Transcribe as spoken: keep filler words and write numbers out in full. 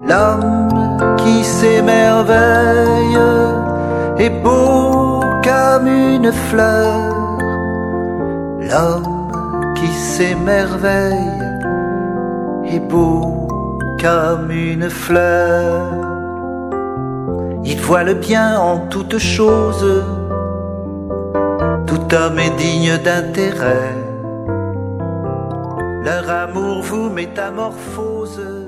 L'homme qui s'émerveille est beau comme une fleur. L'homme qui s'émerveille est beau comme une fleur. Il voit le bien en toute chose. Tout homme est digne d'intérêt. Leur amour vous métamorphose.